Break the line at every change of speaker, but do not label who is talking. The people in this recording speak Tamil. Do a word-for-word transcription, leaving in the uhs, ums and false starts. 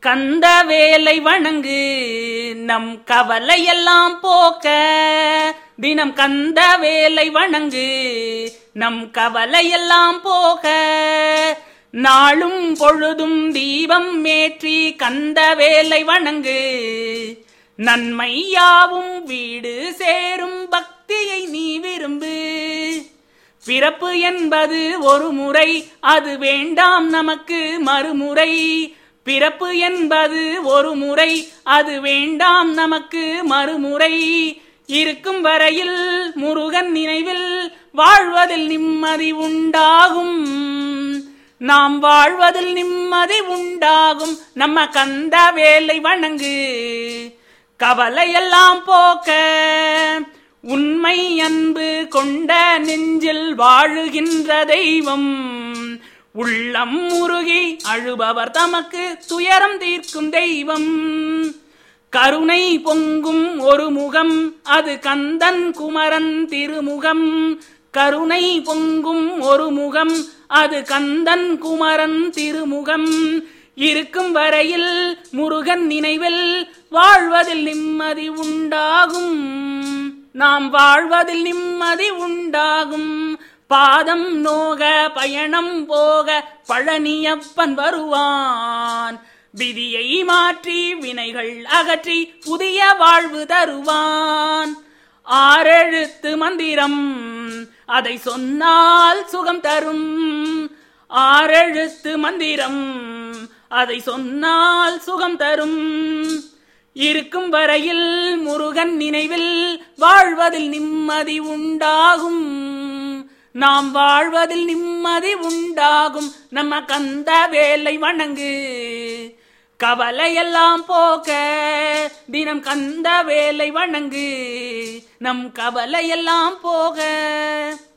கந்த வேலை வணங்கு நம் கவலையெல்லாம் போக்க. தினம் கந்த வேலை வணங்கு நம் கவலையெல்லாம் போக. நாளும் பொழுதும் தீபம் ஏற்றி கந்த வேலை வணங்கு. நன்மையாவும் வீடு சேரும் பக்தியை நீ விரும்பு. பிறப்பு என்பது ஒரு முறை, அது வேண்டாம் நமக்கு மறுமுறை. பிறப்பு என்பது ஒரு முறை, அது வேண்டாம் நமக்கு மறுமுறை. இருக்கும் வரையில் முருகன் நினைவில் வாழ்வதில் நிம்மதி உண்டாகும். நாம் வாழ்வதில் நிம்மதி உண்டாகும். நம்ம கந்த வேலை வணங்கு கவலையெல்லாம் போக்க. உண்மை அன்பு கொண்ட நெஞ்சில் வாழுகின்ற தெய்வம். உள்ளம் முருகி அழுபவர் தமக்கு துயரம் தீர்க்கும் தெய்வம். கருணை பொங்கும் ஒரு முகம், அது கந்தன் குமரன் திருமுகம். கருணை பொங்கும் ஒரு முகம், அது கந்தன் குமரன் திருமுகம். இருக்கும் வரையில் முருகன் நினைவில் வாழ்வதில் நிம்மதி உண்டாகும். நாம் வாழ்வதில் நிம்மதி உண்டாகும். பாதம் நோக பயணம் போக பழனியப்பன் வருவான். விதியை மாற்றி வினைகள் அகற்றி புதிய வாழ்வு தருவான். ஆறெழுத்து மந்திரம், அதை சொன்னால் சுகம் தரும். ஆறெழுத்து மந்திரம், அதை சொன்னால் சுகம் தரும். இருக்கும் வரையில் முருகன் நினைவில் வாழ்வதில் நிம்மதி உண்டாகும். நாம் வாழ்வதில் நிம்மதி உண்டாகும். நம்ம கந்த வேலை வணங்கு கவலையெல்லாம் போக்க. தினம் கந்த வேலை வணங்கு நம் கவலையெல்லாம் போக.